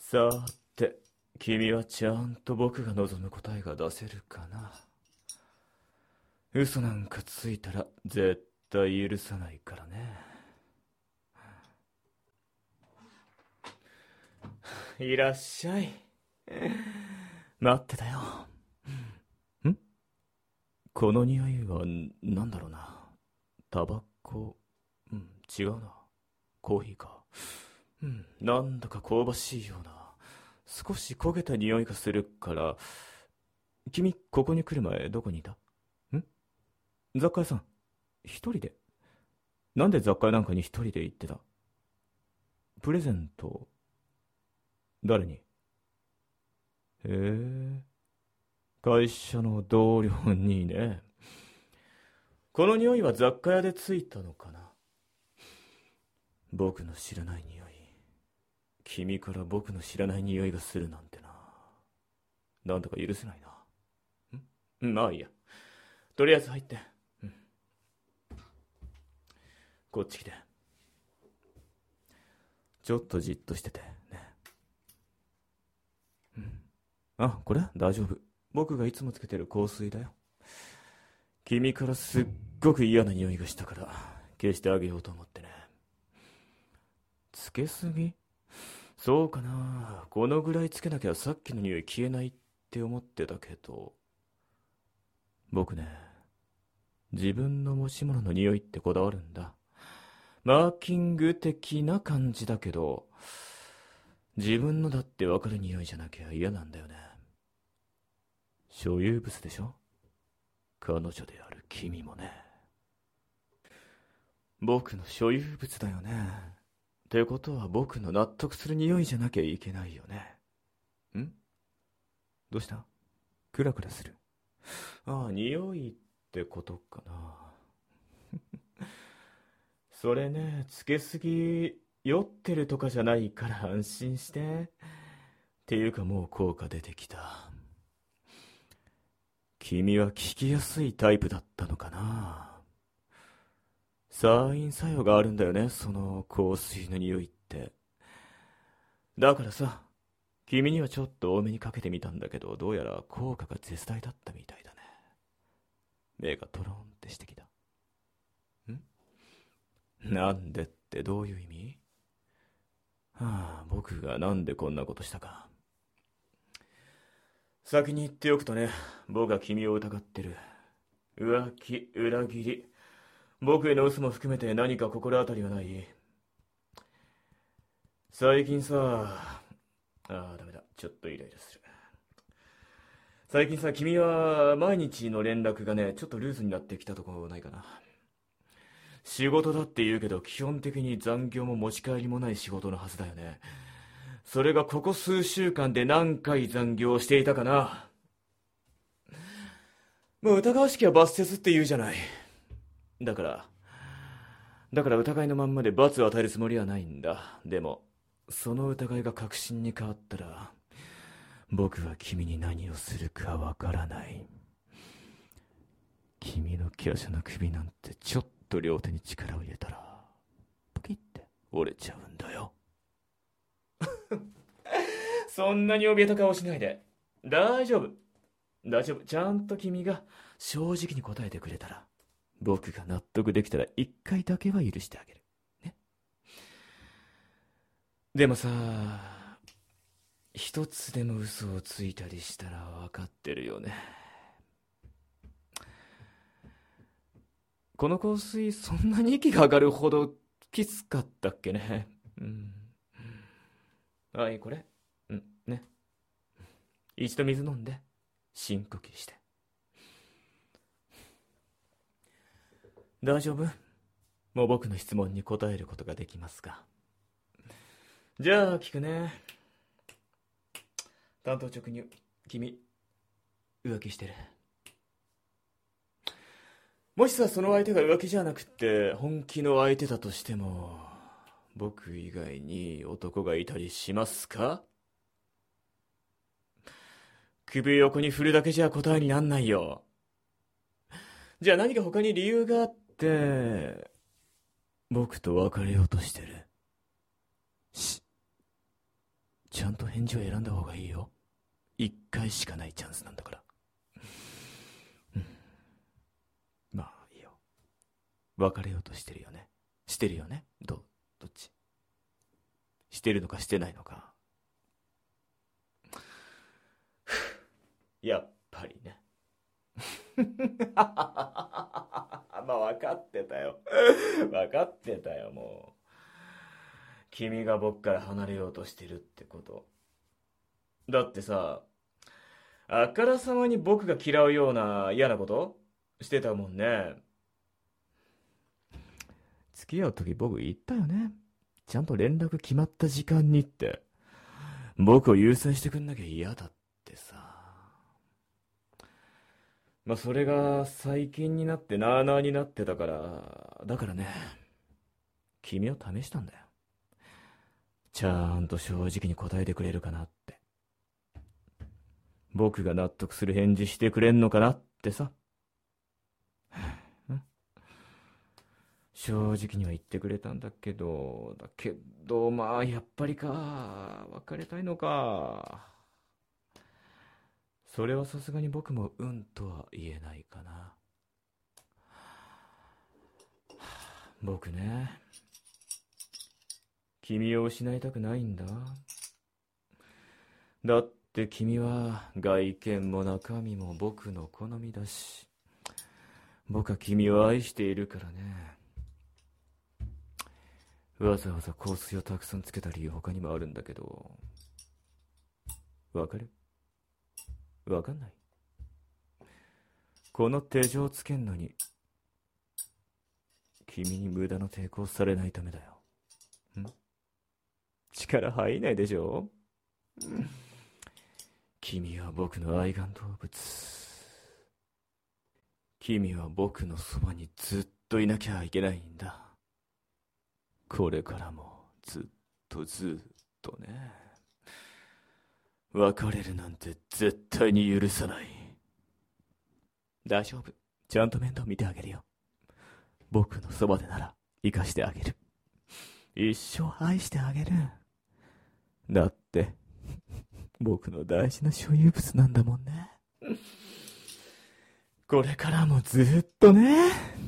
さて、君はちゃんと僕が望む答えが出せるかな。嘘なんかついたら絶対許さないからね。いらっしゃい。待ってたよ。んこの匂いは何だろうな。タバコ。違うな。コーヒーか。なんだか香ばしいような。少し焦げた匂いがするから。君、ここに来る前どこにいた？雑貨屋さん、一人で？なんで雑貨屋なんかに一人で行ってた？プレゼント、誰に？へえ、会社の同僚にね。この匂いは雑貨屋でついたのかな。僕の知らない匂い。君から僕の知らない匂いがするなんてな。なんとか許せないな。まあいいや。とりあえず入って。こっち来て。ちょっとじっとしててね。あ、これ大丈夫。僕がいつもつけてる香水だよ。君からすっごく嫌な匂いがしたから消してあげようと思ってね。つけすぎ？そうかな。このぐらいつけなきゃさっきの匂い消えないって思ってたけど、僕ね、自分の持ち物の匂いってこだわるんだ。マーキング的な感じだけど、自分のだってわかる匂いじゃなきゃ嫌なんだよね。所有物でしょ？彼女である君もね。僕の所有物だよね。ってことは僕の納得する匂いじゃなきゃいけないよね。どうした？クラクラする。ああ、匂いってことかな。それね、つけすぎ、酔ってるとかじゃないから安心して。っていうかもう効果出てきた。君は効きやすいタイプだったのかな。サイン作用があるんだよね、その香水の匂いって。だからさ、君にはちょっと多めにかけてみたんだけど、どうやら効果が絶大だったみたいだね。目がトロンってしてきた。なんでってどういう意味？僕がなんでこんなことしたか。先に言っておくとね、僕が君を疑ってる。浮気、裏切り。僕への嘘も含めて何か心当たりはない？最近さ、ダメだ。ちょっとイライラする。最近さ、君は毎日の連絡がね、ちょっとルーズになってきたとこないかな。仕事だって言うけど、基本的に残業も持ち帰りもない仕事のはずだよね。それがここ数週間で何回残業していたかな。もう疑わしきは罰せずって言うじゃない。だから疑いのまんまで罰を与えるつもりはないんだ。でも、その疑いが確信に変わったら、僕は君に何をするかわからない。君の華奢な首なんてちょっと両手に力を入れたら、ポキって折れちゃうんだよ。そんなに怯えた顔しないで。大丈夫。大丈夫。ちゃんと君が正直に答えてくれたら、僕が納得できたら一回だけは許してあげる。ね。でもさ、一つでも嘘をついたりしたら分かってるよね。この香水そんなに息が上がるほどきつかったっけね。はい、これ。ね。一度水飲んで、深呼吸して。大丈夫？もう僕の質問に答えることができますか？じゃあ聞くね。単刀直入。君、浮気してる？もしさ、その相手が浮気じゃなくって本気の相手だとしても、僕以外に男がいたりしますか？首横に振るだけじゃ答えになんないよ。じゃあ何か他に理由があって僕と別れようとしてる？ちちゃんと返事を選んだ方がいいよ。一回しかないチャンスなんだから。まあいいよ。別れようとしてるよね。してるよね。どっち？してるのかしてないのか。やっぱりね。まあ分かってたよ。分かってたよ、もう。君が僕から離れようとしてるってこと。だってさ、あからさまに僕が嫌うような嫌なことしてたもんね。付き合う時僕言ったよね。ちゃんと連絡決まった時間にって。僕を優先してくんなきゃ嫌だってさ。まあそれが最近になってなあなあになってたから、だからね、君を試したんだよ。ちゃんと正直に答えてくれるかなって。僕が納得する返事してくれんのかなってさ。正直には言ってくれたんだけど、まあやっぱりか、別れたいのか。それはさすがに僕もうんとは言えないかな。僕ね、君を失いたくないんだ。だって君は外見も中身も僕の好みだし、僕は君を愛しているからね。わざわざ香水をたくさんつけた理由他にもあるんだけど、わかる？わかんない？この手錠をつけんのに君に無駄な抵抗されないためだよ。力入んないでしょ？君は僕の愛玩動物。君は僕のそばにずっといなきゃいけないんだ。これからもずっとね。別れるなんて絶対に許さない。大丈夫。ちゃんと面倒見てあげるよ。僕のそばでなら生かしてあげる。一生愛してあげる。だって僕の大事な所有物なんだもんね。これからもずっとね。